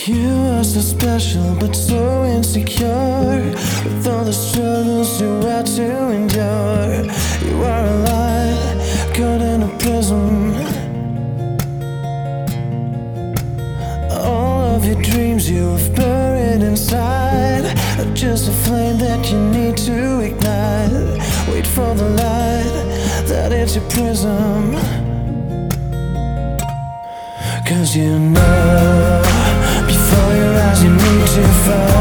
You are so special but so insecure, with all the struggles you had to endure. You are a light caught in a prison. All of your dreams you have buried inside are just a flame that you need to ignite. Wait for the light that hits your prism, 'cause you know before your eyes you need to fight.